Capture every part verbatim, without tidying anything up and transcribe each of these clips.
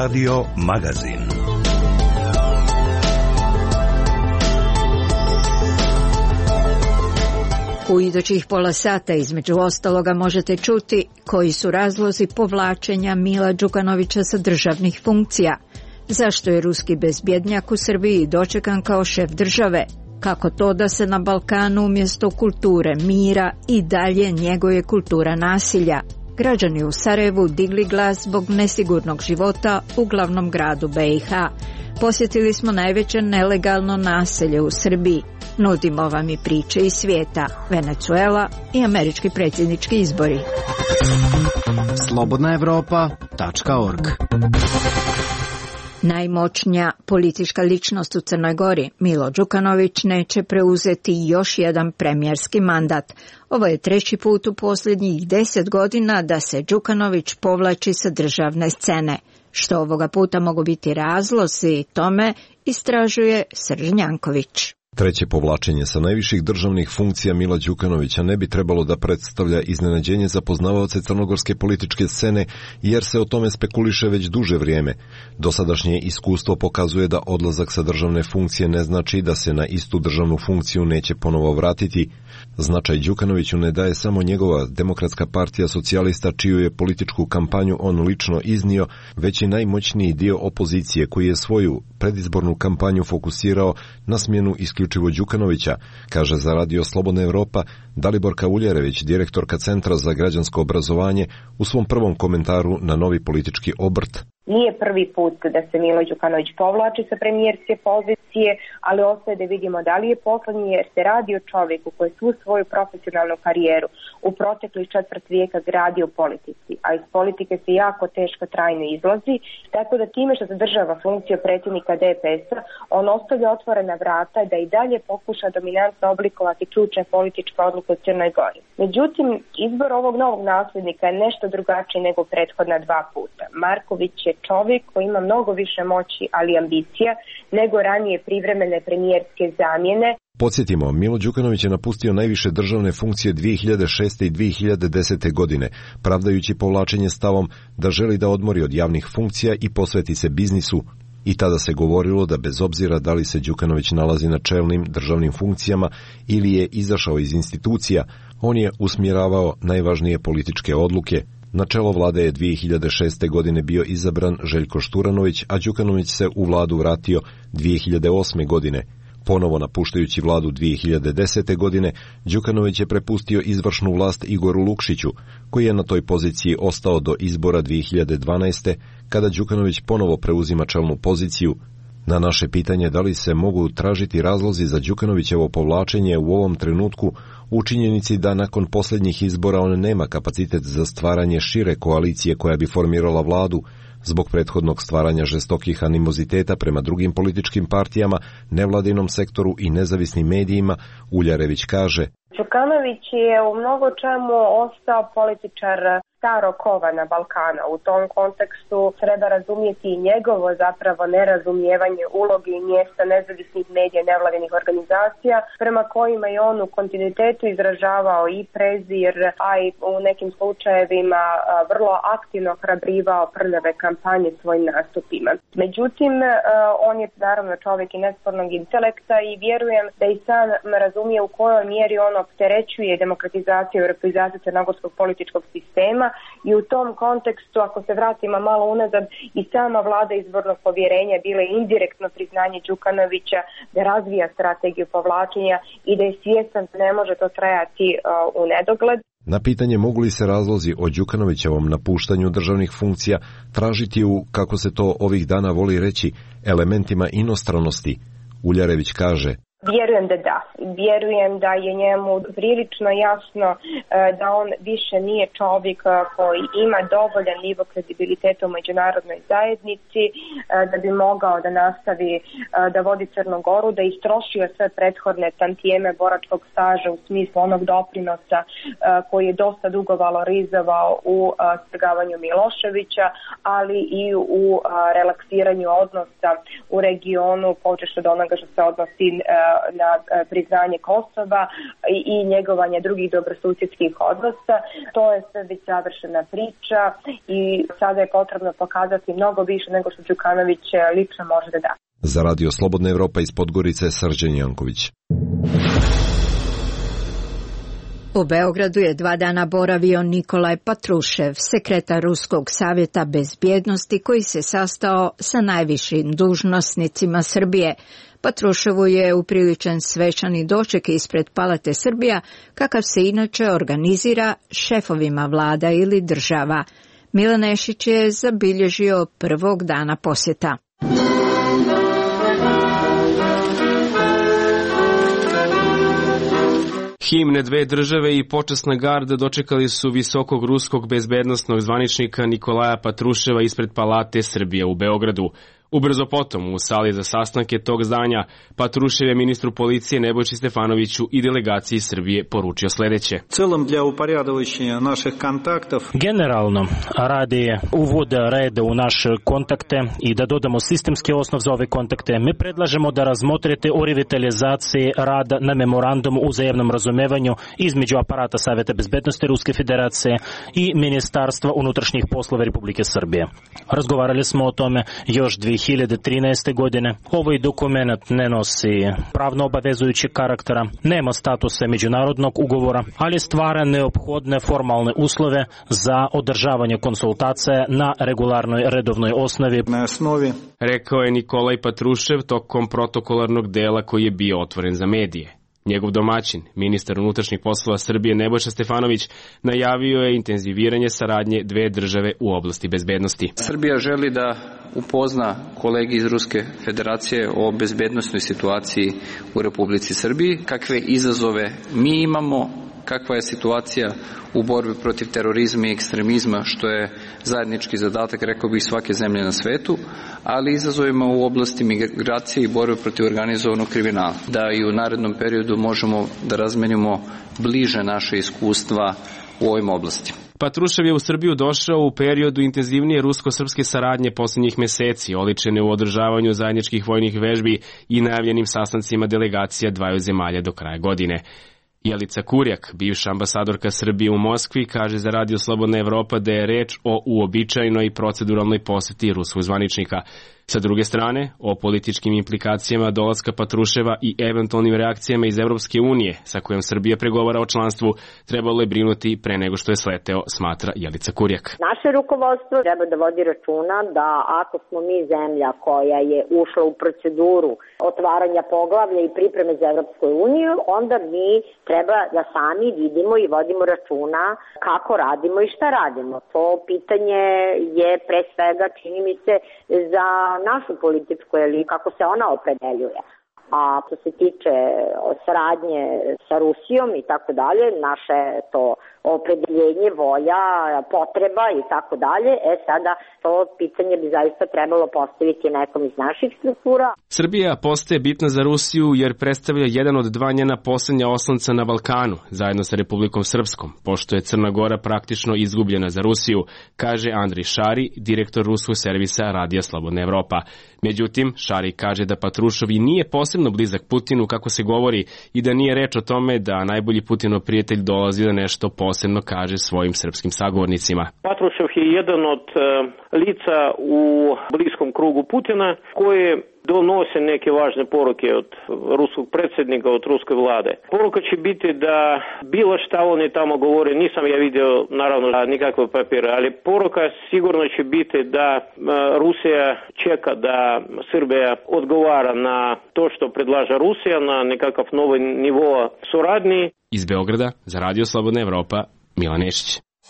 Radio Magazin. U idućih pola sata između ostaloga možete čuti koji su razlozi povlačenja Mila Đukanovića sa državnih funkcija, zašto je ruski bezbjednjak u Srbiji dočekan kao šef države, kako to da se na Balkanu umjesto kulture mira i dalje njeguje kultura nasilja. Građani u Sarajevu digli glas zbog nesigurnog života u glavnom gradu B i H. Posjetili smo najveće nelegalno naselje u Srbiji. Nudimo vam i priče iz svijeta, Venezuela i američki predsjednički izbori. slobodna evropa tačka org. Najmoćnija politička ličnost u Crnoj Gori, Milo Đukanović, neće preuzeti još jedan premijerski mandat. Ovo je treći put u posljednjih deset godina da se Đukanović povlači sa državne scene. Što ovoga puta mogu biti razlozi tome, istražuje Srđan Janković. Treće povlačenje sa najviših državnih funkcija Mila Đukanovića ne bi trebalo da predstavlja iznenađenje za poznavaoce crnogorske političke scene, jer se o tome spekuliše već duže vrijeme. Dosadašnje iskustvo pokazuje da odlazak sa državne funkcije ne znači da se na istu državnu funkciju neće ponovo vratiti. Značaj Đukanoviću ne daje samo njegova Demokratska partija socijalista, čiju je političku kampanju on lično iznio, već i najmoćniji dio opozicije koji je svoju predizbornu kampanju fokusirao na smjenu isključivo Đukanovića, kaže za Radio Slobodna Evropa Daliborka Uljerević, direktorka Centra za građansko obrazovanje, u svom prvom komentaru na novi politički obrt. Nije prvi put da se Milo Đukanović povlači sa premijerske pozicije, ali ostaje da vidimo da li je posljednji, jer se radi o čovjeku koji svu svoju profesionalnu karijeru u proteklih četvrt vijeka gradi u politici, a iz politike se jako teško trajno izlazi, tako da time što zadržava funkciju predsjednika D P S-a, on ostavlja otvorena vrata da i dalje pokuša dominantno oblikovati ključne političke odluke u Crnoj Gori. Međutim, izbor ovog novog nasljednika je nešto drugačiji nego prethodna dva puta. Marković je čovjek koji ima mnogo više moći, ali ambicija, nego ranije privremene premijerske zamjene. Podsjetimo, Milo Đukanović je napustio najviše državne funkcije dvije hiljade šeste i dvije hiljade desete godine, pravdajući povlačenje stavom da želi da odmori od javnih funkcija i posveti se biznisu. I tada se govorilo da bez obzira da li se Đukanović nalazi na čelnim državnim funkcijama ili je izašao iz institucija, on je usmjeravao najvažnije političke odluke. Na čelo vlade je dvije hiljade šeste. godine bio izabran Željko Šturanović, a Đukanović se u vladu vratio dvije hiljade osme. godine. Ponovo napuštajući vladu dvije hiljade desete. godine, Đukanović je prepustio izvršnu vlast Igoru Lukšiću, koji je na toj poziciji ostao do izbora dvije hiljade dvanaeste. kada Đukanović ponovo preuzima čelnu poziciju. Na naše pitanje da li se mogu tražiti razlozi za Đukanovićevo povlačenje u ovom trenutku, u činjenici da nakon posljednjih izbora on nema kapacitet za stvaranje šire koalicije koja bi formirala vladu, zbog prethodnog stvaranja žestokih animoziteta prema drugim političkim partijama, nevladinom sektoru i nezavisnim medijima, Uljarević kaže: Đukanović je u mnogo čemu ostao političar starog kova na Balkana. U tom kontekstu treba razumjeti i njegovo zapravo nerazumijevanje uloge i mjesta nezavisnih medija i nevladinih organizacija, prema kojima je on u kontinuitetu izražavao i prezir, a i u nekim slučajevima vrlo aktivno ohrabrivao prljave kampanje svojim nastupima. Međutim, on je naravno čovjek i nespornog intelekta i vjerujem da i sam razumije u kojoj mjeri on opterećuje demokratizaciju i europizaciju crnogorskog političkog sistema. I u tom kontekstu, ako se vratimo malo unazad, i sama vlada izbornog povjerenja bila je indirektno priznanje Đukanovića da razvija strategiju povlačenja i da je svjestan da ne može to trajati uh, u nedogled. Na pitanje mogu li se razlozi o Đukanovićevom napuštanju državnih funkcija tražiti u, kako se to ovih dana voli reći, elementima inostranosti, Uljarević kaže: Vjerujem da da. Vjerujem da je njemu prilično jasno da on više nije čovjek koji ima dovoljan nivo kredibiliteta u međunarodnoj zajednici, da bi mogao da nastavi da vodi Crnu Goru, da je istrošio sve prethodne tantijeme boračkog staža u smislu onog doprinosa koji je dosta dugo valorizovao u strgavanju Miloševića, ali i u relaksiranju odnosa u regionu, počevši od onoga što se odnosi na priznanje Kosova i, i njegovanje drugih dobrosusjedskih odnosa. To je sve već završena priča i sada je potrebno pokazati mnogo više nego što Đukanović lično može da da. Za Radio Slobodna Evropa iz Podgorice, Srđan Janković. U Beogradu je dva dana boravio Nikolaj Patrušev, sekretar Ruskog savjeta bezbjednosti koji se sastao sa najvišim dužnosnicima Srbije. Patruševu je upriličen svečani doček ispred Palate Srbija, kakav se inače organizira šefovima vlada ili država. Milan Nešić je zabilježio prvog dana posjeta. Himne dve države i počasna garda dočekali su visokog ruskog bezbednosnog zvaničnika Nikolaja Patruševa ispred Palate Srbije u Beogradu. Ubrzo potom, u sali za sastanke tog zdanja, Patrušev je ministru policije Nebojši Stefanoviću i delegaciji Srbije poručio sljedeće. Целом для упорядочения наших контактов. Generalno, radi uvoda reda u naše kontakte i da dodamo sistemski osnov za ove kontakte, mi predlažemo da razmotrite o revitalizaciji rada na memorandumu u uzajamnom razumevanju između aparata Savjeta bezbednosti Ruske federacije i Ministarstva unutrašnjih poslova Republike Srbije. Razgovarali smo o tome još dvije hiljade trinaeste. godine. Ovaj dokument ne nosi pravno obavezujući karaktera, nema statusa međunarodnog ugovora, ali stvara neophodne formalne uslove za održavanje konsultacija na regularnoj redovnoj osnovi. Na osnovi. Rekao je Nikolaj Patrušev tokom protokolarnog dela koji je bio otvoren za medije. Njegov domaćin, ministar unutrašnjih poslova Srbije Nebojša Stefanović, najavio je intenziviranje saradnje dve države u oblasti bezbednosti. Srbija želi da upozna kolegi iz Ruske federacije o bezbednosnoj situaciji u Republici Srbiji, kakve izazove mi imamo, kakva je situacija u borbi protiv terorizma i ekstremizma, što je zajednički zadatak, rekao bih, svake zemlje na svetu, ali izazovima u oblasti migracije i borbe protiv organizovanog kriminala. Da i u narednom periodu možemo da razmenimo bliže naše iskustva u ovim oblastima. Patrušev je u Srbiju došao u periodu intenzivnije rusko-srpske saradnje posljednjih meseci, oličene u održavanju zajedničkih vojnih vežbi i najavljenim sastancima delegacija dvaju zemalja do kraja godine. Jelica Kurjak, bivša ambasadorka Srbije u Moskvi, kaže za Radio Slobodna Evropa da je reč o uobičajenoj i proceduralnoj poseti ruskog zvaničnika. Sa druge strane, o političkim implikacijama dolaska Patruševa i eventualnim reakcijama iz Evropske unije, sa kojom Srbija pregovara o članstvu, trebalo je brinuti pre nego što je sleteo, smatra Jelica Kurjak. Naše rukovodstvo treba da vodi računa da ako smo mi zemlja koja je ušla u proceduru otvaranja poglavlja i pripreme za Evropsku uniju, onda mi treba da sami vidimo i vodimo računa kako radimo i šta radimo. To pitanje je pre svega, čini mi se, za našu političku elitu, kako se ona opredeljuje. A što se tiče saradnje sa Rusijom i tako dalje, naše to opredeljenje, volja, potreba i tako dalje, e sada to pitanje bi zaista trebalo postaviti nekom iz naših struktura. Srbija postaje bitna za Rusiju jer predstavlja jedan od dva njena poslednja oslonca na Balkanu, zajedno sa Republikom Srpskom, pošto je Crna Gora praktično izgubljena za Rusiju, kaže Andrej Šari, direktor ruskog servisa Radija Slobodna Evropa. Međutim, Šari kaže da Patrušev i nije posebno blizak Putinu, kako se govori, i da nije reč o tome da najbolji Putinov prijatelj dolazi da nešto posebno kaže svojim srpskim sagovornicima. Patrušev je jedan od uh, lica u bliskom krugu Putina koji donose neke važne poruke od ruskog predsjednika, od ruske vlade. Poruka će biti da bilo šta oni tamo govore, nisam ja vidio naravno nikakve papire, ali poruka sigurno će biti da Rusija čeka da Srbija odgovara na to što predlaže Rusija, na nekakav novi nivo suradnji. Iz Beograda za Radio Slobodna Evropa, Milan Nešić.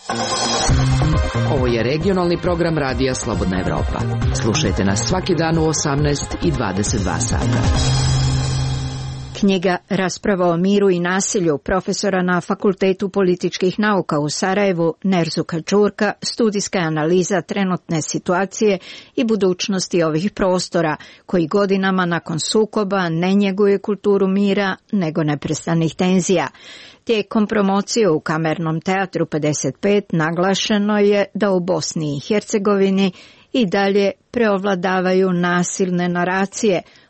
Ovo je regionalni program Radija Slobodna Evropa. Slušajte nas svaki dan u osamnaest i dvadeset dva sata. Knjiga Rasprava o miru i nasilju profesora na Fakultetu političkih nauka u Sarajevu Nerzuka Čurka, studijska analiza trenutne situacije i budućnosti ovih prostora, koji godinama nakon sukoba ne njeguje kulturu mira, nego neprestanih tenzija. Tijekom promocije u Kamernom teatru pedeset pet naglašeno je da u Bosni i Hercegovini i dalje preovladavaju nasilne naracije,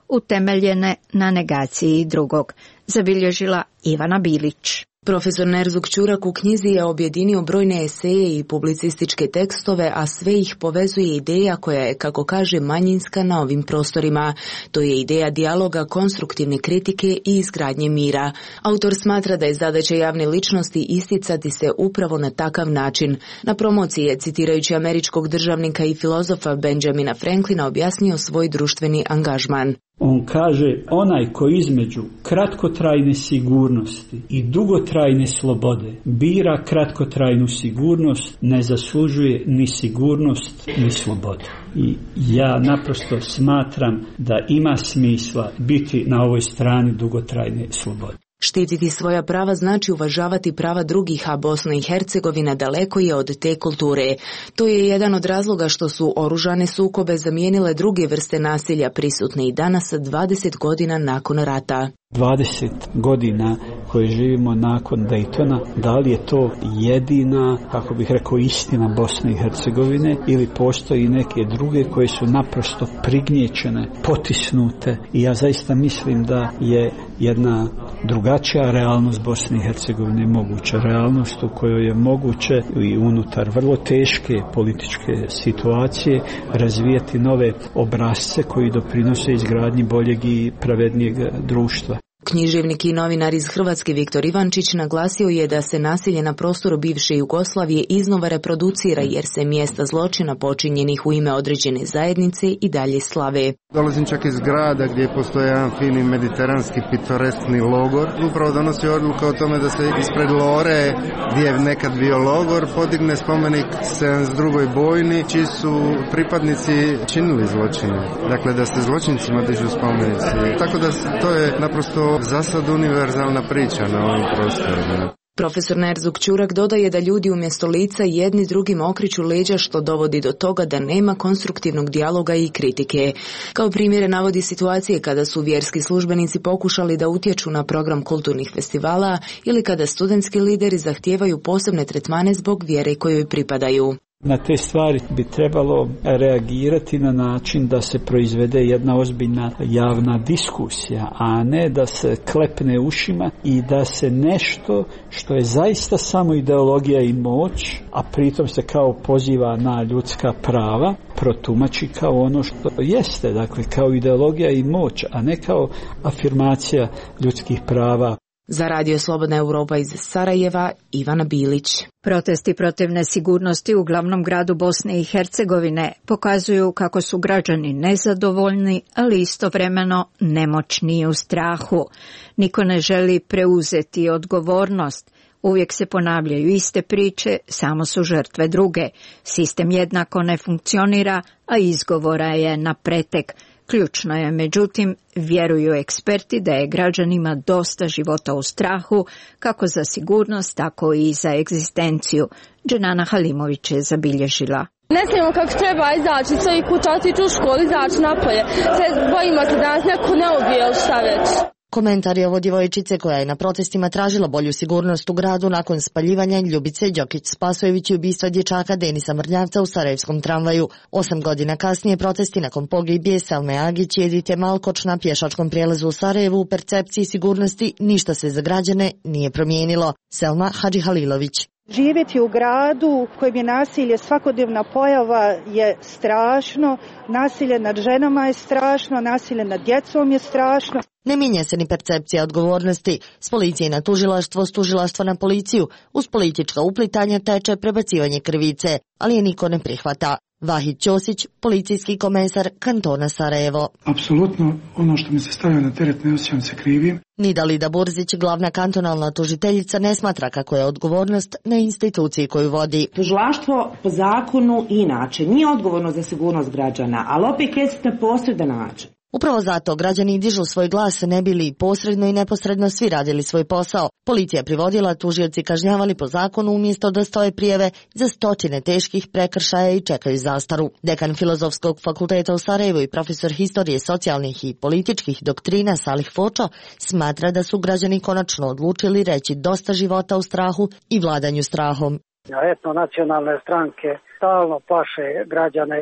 utemeljene na negaciji drugog, zabilježila Ivana Bilić. Profesor Nerzuk Ćurak u knjizi je objedinio brojne eseje i publicističke tekstove, a sve ih povezuje ideja koja je, kako kaže, manjinska na ovim prostorima. To je ideja dijaloga, konstruktivne kritike i izgradnje mira. Autor smatra da je zadaća javne ličnosti isticati se upravo na takav način. Na promociji je, citirajući američkog državnika i filozofa Benjamina Franklina, objasnio svoj društveni angažman. On kaže, onaj koji između kratkotrajne sigurnosti i dugotrajne slobode bira kratkotrajnu sigurnost, ne zaslužuje ni sigurnost ni slobodu. I ja naprosto smatram da ima smisla biti na ovoj strani dugotrajne slobode. Štititi svoja prava znači uvažavati prava drugih, a Bosna i Hercegovina daleko je od te kulture. To je jedan od razloga što su oružane sukobe zamijenile druge vrste nasilja prisutne i danas dvadeset godina nakon rata. dvadeset godina koje živimo nakon Daytona, da li je to jedina, kako bih rekao, istina Bosne i Hercegovine ili postoji neke druge koje su naprosto prignječene, potisnute, i ja zaista mislim da je jedna drugačija realnost Bosne i Hercegovine moguća, realnost u kojoj je moguće i unutar vrlo teške političke situacije razvijati nove obrasce koji doprinose izgradnji boljeg i pravednijeg društva. Književnik i novinar iz Hrvatske Viktor Ivančić naglasio je da se nasilje na prostoru bivše Jugoslavije iznova reproducira jer se mjesta zločina počinjenih u ime određene zajednice i dalje slave. Dolazim čak iz grada gdje postoje jedan fini mediteranski pitoreskni logor. Upravo donosi odluka o tome da se ispred Lore, gdje je nekad bio logor, podigne spomenik sedamdeset drugoj bojni, čiji su pripadnici činili zločine. Dakle, da se zločincima dižu spomenici. Tako da to je naprosto za sad univerzalna priča na ovim prostorima. Profesor Nerzuk Ćurak dodaje da ljudi umjesto lica jedni drugima okreću leđa, što dovodi do toga da nema konstruktivnog dijaloga i kritike. Kao primjere navodi situacije kada su vjerski službenici pokušali da utječu na program kulturnih festivala ili kada studentski lideri zahtijevaju posebne tretmane zbog vjere kojoj pripadaju. Na te stvari bi trebalo reagirati na način da se proizvede jedna ozbiljna javna diskusija, a ne da se klepne ušima i da se nešto što je zaista samo ideologija i moć, a pritom se kao poziva na ljudska prava, protumači kao ono što jeste, dakle kao ideologija i moć, a ne kao afirmacija ljudskih prava. Za Radio Slobodna Europa iz Sarajeva, Ivana Bilić. Protesti protiv nesigurnosti u glavnom gradu Bosne i Hercegovine pokazuju kako su građani nezadovoljni, ali istovremeno nemoćni i u strahu. Niko ne želi preuzeti odgovornost. Uvijek se ponavljaju iste priče, samo su žrtve druge. Sistem jednako ne funkcionira, a izgovora je na pretek. Ključno je, međutim, vjeruju eksperti da je građanima dosta života u strahu, kako za sigurnost, tako i za egzistenciju. Dženana Halimović je zabilježila. Ne smijemo kako treba izaći, svoji kuća, otići u školu, izaći napolje. Se bojimo se da nas neko ne ubije ili šta već. Komentar je ovo djevojčice koja je na protestima tražila bolju sigurnost u gradu nakon spaljivanja Ljubice Đokić-Spasojević i ubistva dječaka Denisa Mrnjavca u sarajevskom tramvaju. Osam godina kasnije protesti nakon pogibije Selme Agić i Edite Malkoč na pješačkom prijelazu u Sarajevu u percepciji sigurnosti ništa se za građane nije promijenilo. Selma Hadžihalilović. Živjeti u gradu u kojem je nasilje svakodnevna pojava je strašno, nasilje nad ženama je strašno, nasilje nad djecom je strašno. Ne mijenja se ni percepcija odgovornosti. S policije na tužilaštvo, s tužilaštva na policiju, uz politička uplitanja teče prebacivanje krivice, ali je niko ne prihvata. Vahid Ćosić, policijski komesar kantona Sarajevo. Apsolutno, ono što mi se stavlja na teret ne osjećam se krivim. Nidalida Burzić, glavna kantonalna tužiteljica, ne smatra kako je odgovornost na instituciji koju vodi. Tužilaštvo po zakonu inače nije odgovorno za sigurnost građana, ali opet jest na posredan način. Upravo zato građani dižu svoj glas, ne bili posredno i neposredno svi radili svoj posao. Policija privodila, tužioci kažnjavali po zakonu umjesto da stoje prijave za stotine teških prekršaja i čekaju zastaru. Dekan Filozofskog fakulteta u Sarajevu i profesor historije socijalnih i političkih doktrina Salih Fočo smatra da su građani konačno odlučili reći dosta života u strahu i vladanju strahom. Etno nacionalne stranke stalno plaše građane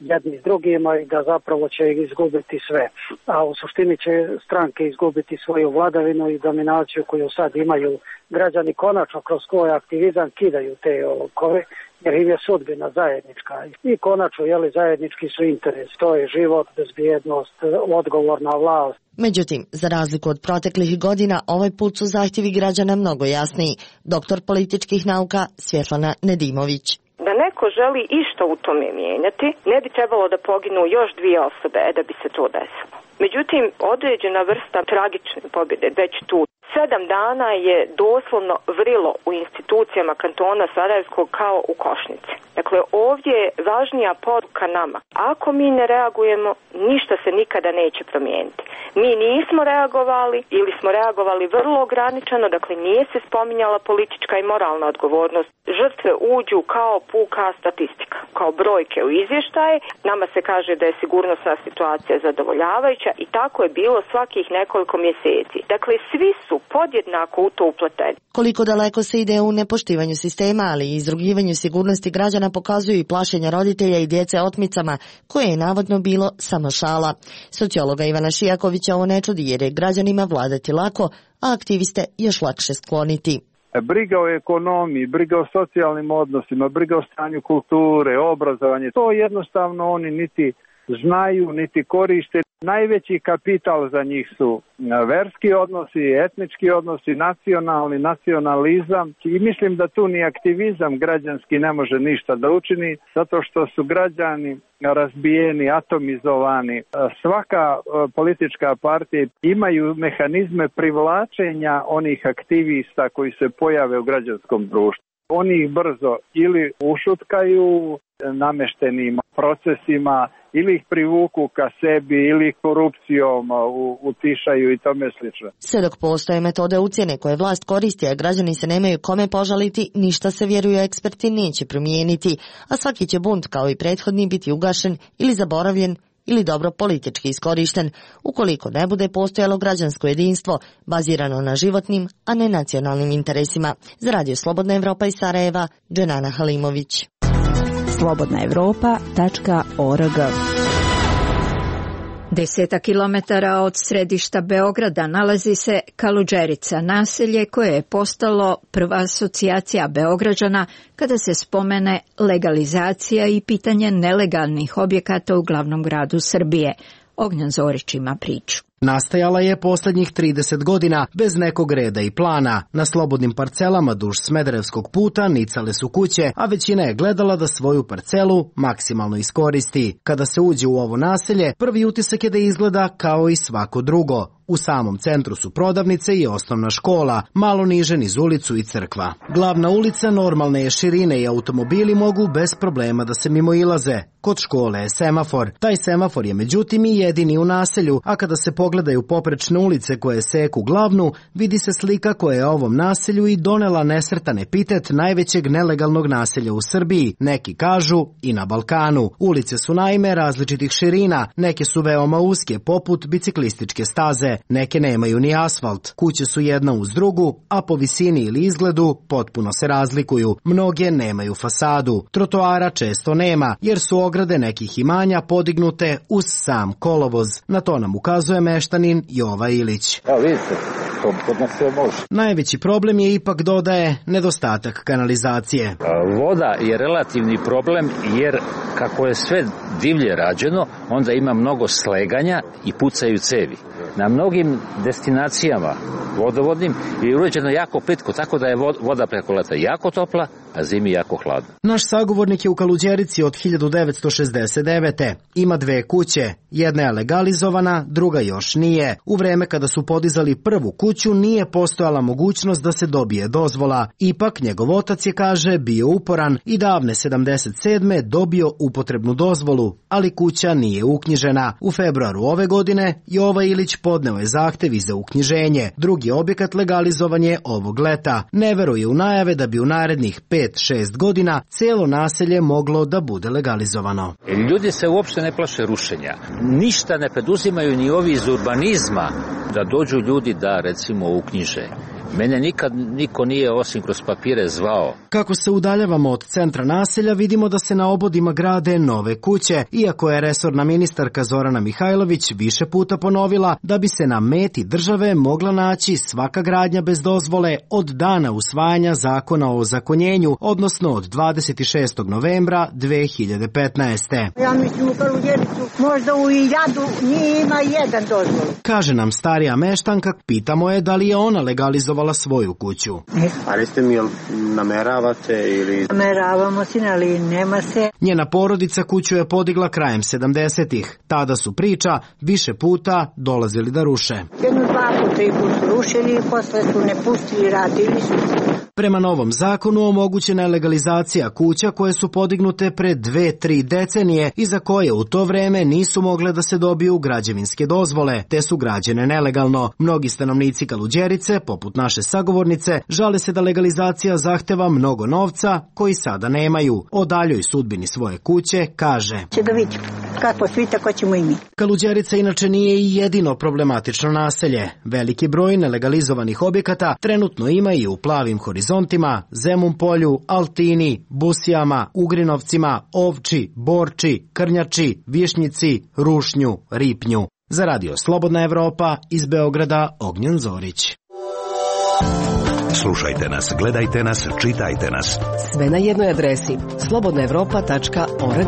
jedni s drugima i da zapravo će izgubiti sve. A u suštini će stranke izgubiti svoju vladavinu i dominaciju koju sad imaju građani. Konačno kroz svoj aktivizam kidaju te okove, jer im je sudbina zajednička. I konačno, jeli, zajednički su interes. To je život, bezbjednost, odgovorna vlast. Međutim, za razliku od proteklih godina, ovaj put su zahtjevi građana mnogo jasniji. Doktor političkih nauka Svjetlana Nedimović. Da neko želi išta u tome mijenjati, ne bi trebalo da poginu još dvije osobe da bi se to desilo. Međutim, određena vrsta tragične pobjede već tu. Sedam dana je doslovno vrilo u institucijama kantona Sarajevskog kao u košnici. Dakle, ovdje je važnija poruka nama. Ako mi ne reagujemo, ništa se nikada neće promijeniti. Mi nismo reagovali ili smo reagovali vrlo ograničeno, dakle nije se spominjala politička i moralna odgovornost. Žrtve uđu kao puka statistika, kao brojke u izvještaje. Nama se kaže da je sigurnosna situacija zadovoljavajuća i tako je bilo svakih nekoliko mjeseci. Dakle, svi su podjednako u to upleteni. Koliko daleko se ide u nepoštivanju sistema, ali i izrugivanju sigurnosti građana pokazuju i plašenja roditelja i djece otmicama, koje je navodno bilo samo šala. Sociologa Ivana Šijakovića ovo ne čudi jer je građanima vladati lako, a aktiviste još lakše skloniti. Briga o ekonomiji, briga o socijalnim odnosima, briga o stanju kulture, obrazovanje, to jednostavno oni niti znaju, niti koriste. Najveći kapital za njih su verski odnosi, etnički odnosi, nacionalni, nacionalizam i mislim da tu ni aktivizam građanski ne može ništa da učini zato što su građani razbijeni, atomizovani. Svaka politička partija imaju mehanizme privlačenja onih aktivista koji se pojave u građanskom društvu. Oni ih brzo ili ušutkaju nameštenim procesima ili ih privuku ka sebi ili korupcijom utišaju i tome slično. Sve dok postoje metode ucjene koje vlast koristi, a građani se nemaju kome požaliti, ništa se, vjeruju eksperti, neće promijeniti, a svaki će bunt kao i prethodni biti ugašen ili zaboravljen ili dobro politički iskorišten, ukoliko ne bude postojalo građansko jedinstvo bazirano na životnim, a ne nacionalnim interesima. Za Radio Slobodna Evropa iz Sarajeva, Dženana Halimović. slobodna evropa tačka org. Deseta kilometara od središta Beograda nalazi se Kaluđerica, naselje koje je postalo prva asocijacija Beograđana kada se spomene legalizacija i pitanje nelegalnih objekata u glavnom gradu Srbije. Ognjan Zorić ima priču. Nastajala je posljednjih trideset godina bez nekog reda i plana. Na slobodnim parcelama duž Smederevskog puta nicale su kuće, a većina je gledala da svoju parcelu maksimalno iskoristi. Kada se uđe u ovo naselje, prvi utisak je da izgleda kao i svako drugo. U samom centru su prodavnice i osnovna škola, malo niže niz ulicu i crkva. Glavna ulica normalne je širine i automobili mogu bez problema da se mimoilaze. Kod škole je semafor. Taj semafor je međutim i jedini u naselju, a kada se pogledaju poprečne ulice koje seku glavnu, vidi se slika koja je ovom naselju i donela nesretan epitet najvećeg nelegalnog naselja u Srbiji, neki kažu i na Balkanu. Ulice su naime različitih širina, neke su veoma uske poput biciklističke staze, neke nemaju ni asfalt, kuće su jedna uz drugu, a po visini ili izgledu potpuno se razlikuju. Mnoge nemaju fasadu, trotoara često nema, jer su ograde nekih imanja podignute uz sam kolovoz. Na to nam ukazuje meštanin Jova Ilić. Evo vidite, to kod nas sve može. Najveći problem je ipak, dodaje, nedostatak kanalizacije. Voda je relativni problem jer kako je sve divlje rađeno, onda ima mnogo sleganja i pucaju cevi. Na mnogim destinacijama vodovodnim je uređeno jako plitko, tako da je voda preko leta jako topla, a zimi jako hladna. Naš sagovornik je u Kaluđerici od hiljadu devetsto šezdeset devete. Ima dve kuće, jedna je legalizovana, druga još nije. U vreme kada su podizali prvu kuću nije postojala mogućnost da se dobije dozvola. Ipak njegov otac je, kaže, bio uporan i davne sedamdeset sedme dobio upotrebnu dozvolu, ali kuća nije uknjižena. U februaru ove godine Jova Ilić podneo je zahtev i za uknjiženje. Drugi objekat legalizovan je ovog leta. Ne veruje u najave da bi u narednih pet šest godina cijelo naselje moglo da bude legalizovano. Ljudi se uopšte ne plaše rušenja. Ništa ne preduzimaju ni ovi iz urbanizma da dođu ljudi da recimo uknjiže. Mene nikad niko nije osim kroz papire zvao. Kako se udaljavamo od centra naselja, vidimo da se na obodima grade nove kuće, iako je resorna ministarka Zorana Mihajlović više puta ponovila da bi se na meti države mogla naći svaka gradnja bez dozvole od dana usvajanja zakona o ozakonjenju, odnosno od dvadeset šestog novembra dve hiljade petnaeste. Ja mislim u Kaludjericu, možda u Iljadu nije ima jedan dozvol. Kaže nam starija meštanka, pitamo je da li je ona legalizovala svoju kuću. Ali ste mi, jel nameravate ili... Nameravamo se, ali nema se. Njena porodica kuću je podigla krajem sedamdesetih. Tada su, priča, više puta dolazili da ruše. Jednu, dva puta, tri puta su rušili, posle su ne pustili, radili su. Prema novom zakonu omogućena je legalizacija kuća koje su podignute pre dve, tri decenije i za koje u to vreme nisu mogle da se dobiju građevinske dozvole, te su građene nelegalno. Mnogi stanovnici Kaluđerice, poput naše sagovornice, žale se da legalizacija zahteva mnogo novca koji sada nemaju. O daljoj sudbini svoje kuće kaže: Će da vidimo kako svi, tako ćemo i mi. Kaluđerica inače nije i jedino problematično naselje. Veliki broj nelegalizovanih objekata trenutno ima i u Plavim horizontima, Zemun polju, Altini, Busijama, Ugrinovcima, Ovči, Borči, Krnjači, Višnjici, Rušnju, Ripnju. Za radio Slobodna Evropa, iz Beograda, Ognjen Zorić. Slušajte nas, gledajte nas, čitajte nas. Sve na jednoj adresi slobodna evropa tačka org.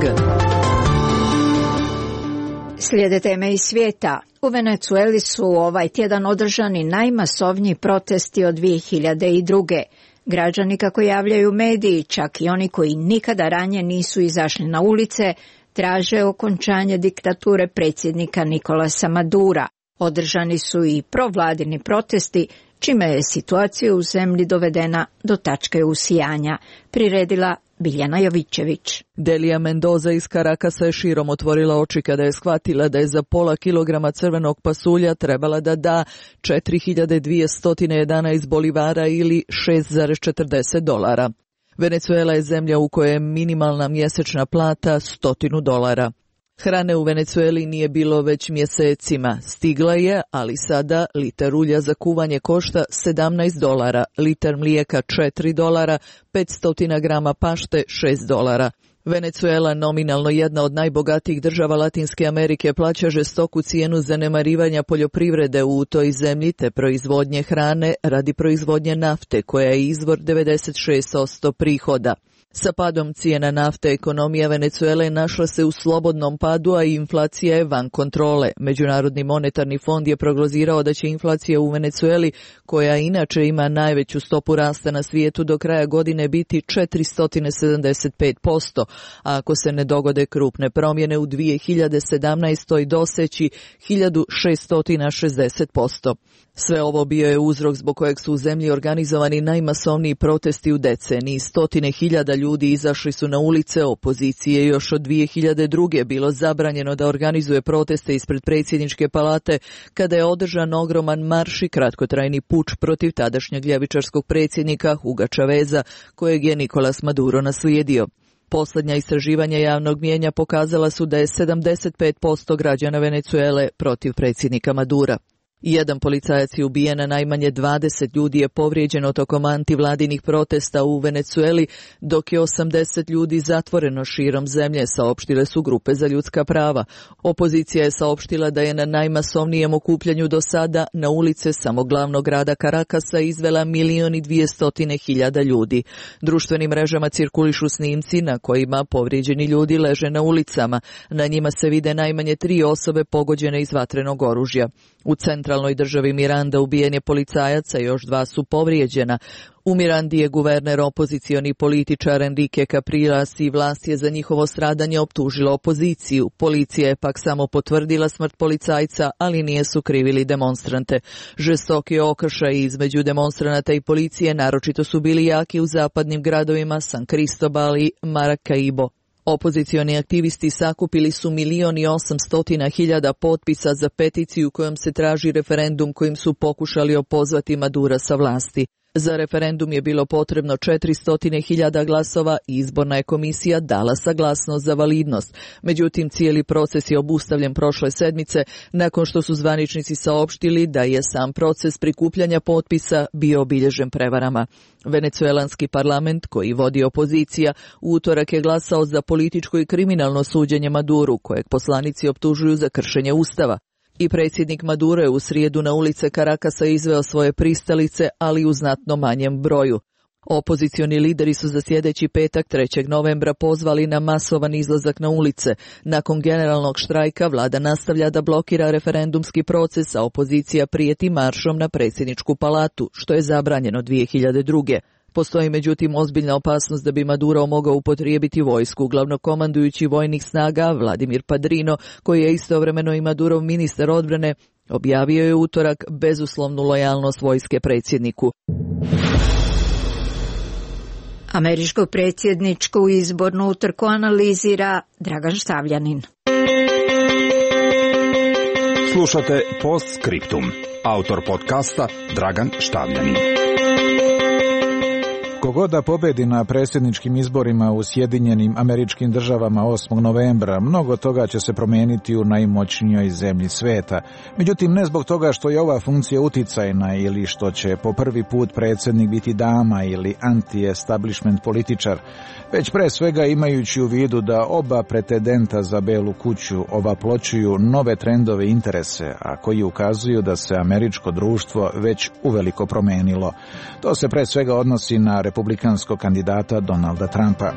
Slijede teme iz svijeta. U Venecueli su ovaj tjedan održani najmasovniji protesti od dvije hiljade druge. Građani, kako javljaju mediji, čak i oni koji nikada ranije nisu izašli na ulice, traže okončanje diktature predsjednika Nikolasa Madura. Održani su i provladini protesti, čime je situacija u zemlji dovedena do tačke usijanja, priredila Biljana Jovićević. Delija Mendoza iz Karakasa je širom otvorila oči kada je shvatila da je za pola kilograma crvenog pasulja trebala da da četiri hiljade dvjesto jedanaest bolivara ili šest zarez četrdeset dolara. Venecuela je zemlja u kojoj je minimalna mjesečna plata stotinu dolara. Hrane u Venecueli nije bilo već mjesecima. Stigla je, ali sada litar ulja za kuvanje košta sedamnaest dolara, litar mlijeka četiri dolara, petsto grama pašte šest dolara. Venecuela, nominalno jedna od najbogatijih država Latinske Amerike, plaća žestoku cijenu zanemarivanja poljoprivrede u toj zemlji te proizvodnje hrane radi proizvodnje nafte, koja je izvor devedeset šest posto prihoda. Sa padom cijena nafte ekonomija Venecuele našla se u slobodnom padu, a inflacija je van kontrole. Međunarodni monetarni fond je prognozirao da će inflacija u Venecueli, koja inače ima najveću stopu rasta na svijetu, do kraja godine biti četiristo sedamdeset pet posto, a ako se ne dogode krupne promjene u dvije hiljade sedamnaestoj doseći hiljadu šesto šezdeset posto. Sve ovo bio je uzrok zbog kojeg su u zemlji organizovani najmasovniji protesti u deceniji. Stotine hiljada ljudi izašli su na ulice. Opoziciji je još od dvije hiljade druge bilo zabranjeno da organizuje proteste ispred predsjedničke palate kada je održan ogroman marš i kratkotrajni puč protiv tadašnjeg ljevičarskog predsjednika Huga Chaveza, kojeg je Nicolas Maduro naslijedio. Posljednja istraživanja javnog mijenja pokazala su da je sedamdeset pet posto građana Venecuele protiv predsjednika Madura. Jedan policajac je ubijen, a najmanje dvadeset ljudi je povrijeđeno tokom antivladinih protesta u Venecueli, dok je osamdeset ljudi zatvoreno širom zemlje, saopštile su grupe za ljudska prava. Opozicija je saopštila da je na najmasovnijem okupljanju do sada na ulice samo glavnog grada Karakasa izvela milion i dvjestotine hiljada ljudi. Društvenim mrežama cirkulišu snimci na kojima povrijeđeni ljudi leže na ulicama. Na njima se vide najmanje tri osobe pogođene iz vatrenog oružja. U centralnoj državi Miranda ubijen je policajac, a još dva su povrijeđena. U Mirandi je guverner opozicioni političar Enrique Capriles i vlast je za njihovo stradanje optužila opoziciju. Policija je pak samo potvrdila smrt policajca, ali nije sukrivili demonstrante. Žestoki okršaji između demonstranata i policije naročito su bili jaki u zapadnim gradovima San Cristobal i Maracaibo. Opozicioni aktivisti sakupili su milion i osamstotina hiljada potpisa za peticiju kojom se traži referendum kojim su pokušali opozvati Madura sa vlasti. Za referendum je bilo potrebno četiristo hiljada glasova i izborna je komisija dala saglasnost za validnost. Međutim, cijeli proces je obustavljen prošle sedmice nakon što su zvaničnici saopštili da je sam proces prikupljanja potpisa bio obilježen prevarama. Venecuelanski parlament, koji vodi opozicija, u utorak je glasao za političko i kriminalno suđenje Maduru, kojeg poslanici optužuju za kršenje ustava. I predsjednik Maduro je u srijedu na ulice Karakasa izveo svoje pristalice, ali u znatno manjem broju. Opozicioni lideri su za sljedeći petak trećeg novembra pozvali na masovan izlazak na ulice. Nakon generalnog štrajka vlada nastavlja da blokira referendumski proces, a opozicija prijeti maršom na predsjedničku palatu, što je zabranjeno dvije hiljade druge. Postoji međutim ozbiljna opasnost da bi Maduro mogao upotrijebiti vojsku. Glavnokomandujući vojnih snaga Vladimir Padrino, koji je istovremeno i Madurov ministar odbrane, objavio je utorak bezuslovnu lojalnost vojske predsjedniku. Američku predsjedničku izbornu utrku analizira Dragan Štavljanin. Slušate Postscriptum. Autor podcasta Dragan Štavljanin. Kogod da pobedi na predsjedničkim izborima u Sjedinjenim Američkim Državama osmog novembra, mnogo toga će se promijeniti u najmoćnijoj zemlji sveta. Međutim, ne zbog toga što je ova funkcija uticajna ili što će po prvi put predsjednik biti dama ili anti-establishment političar, već pre svega imajući u vidu da oba pretendenta za Belu kuću ovaploćuju nove trendove i interese, a koji ukazuju da se američko društvo već uveliko promenilo. To se pre svega odnosi na republikanskog kandidata Donalda Trumpa.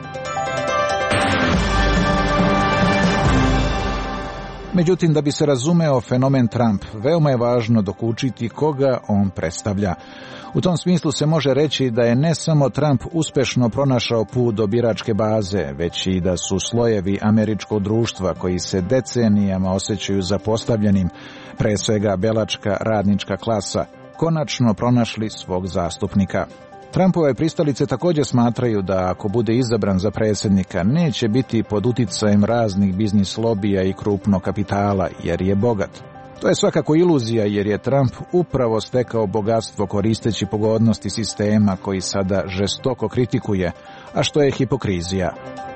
Međutim, da bi se razumeo fenomen Trump, veoma je važno dokučiti koga on predstavlja. U tom smislu se može reći da je ne samo Trump uspešno pronašao put do biračke baze, već i da su slojevi američkog društva koji se decenijama osjećaju zapostavljenim, pre svega belačka radnička klasa, konačno pronašli svog zastupnika. Trumpove pristalice također smatraju da ako bude izabran za predsjednika neće biti pod uticajem raznih biznis lobija i krupnog kapitala jer je bogat. To je svakako iluzija jer je Trump upravo stekao bogatstvo koristeći pogodnosti sistema koji sada žestoko kritikuje, a što je hipokrizija.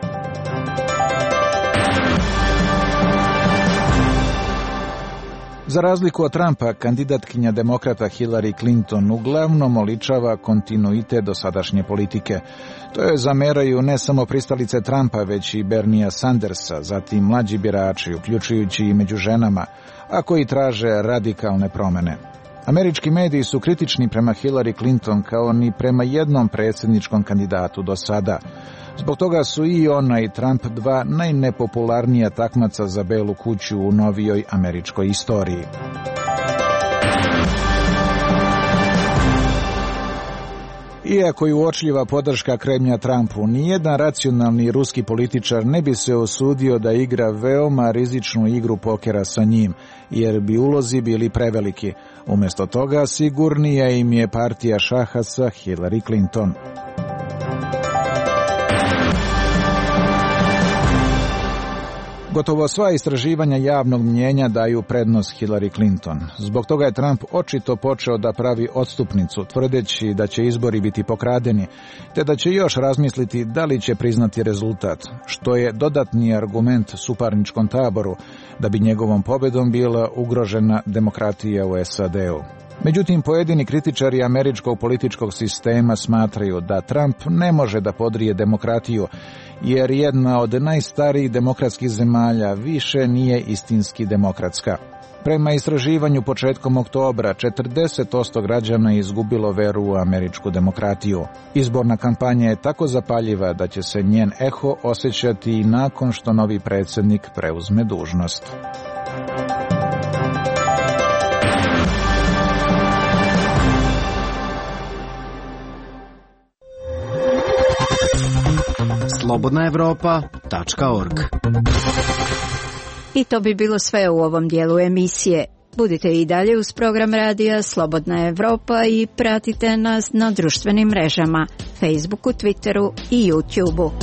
Za razliku od Trumpa, kandidatkinja demokrata Hillary Clinton uglavnom oličava kontinuitet dosadašnje politike. To je zameraju ne samo pristalice Trumpa, već i Bernija Sandersa, zatim mlađi birači, uključujući i među ženama, a koji traže radikalne promjene. Američki mediji su kritični prema Hillary Clinton kao ni prema jednom predsjedničkom kandidatu do sada. Zbog toga su i ona i Trump dva najnepopularnija takmaca za Belu kuću u novijoj američkoj istoriji. Iako je uočljiva podrška Kremlja Trumpu, nijedan racionalni ruski političar ne bi se usudio da igra veoma rizičnu igru pokera sa njim, jer bi ulozi bili preveliki. Umjesto toga sigurnija im je partija šaha sa Hillary Clinton. Gotovo sva istraživanja javnog mnijenja daju prednost Hillary Clinton. Zbog toga je Trump očito počeo da pravi odstupnicu, tvrdeći da će izbori biti pokradeni, te da će još razmisliti da li će priznati rezultat, što je dodatni argument suparničkom taboru da bi njegovom pobedom bila ugrožena demokratija u S A D-u. Međutim, pojedini kritičari američkog političkog sistema smatraju da Trump ne može da podrije demokratiju, jer jedna od najstarijih demokratskih zemalja više nije istinski demokratska. Prema istraživanju početkom oktobra, četrdeset posto građana je izgubilo veru u američku demokratiju. Izborna kampanja je tako zapaljiva da će se njen eho osjećati i nakon što novi predsjednik preuzme dužnost. slobodna evropa tačka org. I to bi bilo sve u ovom dijelu emisije. Budite i dalje uz program radija Slobodna Evropa i pratite nas na društvenim mrežama, Facebooku, Twitteru i YouTubeu.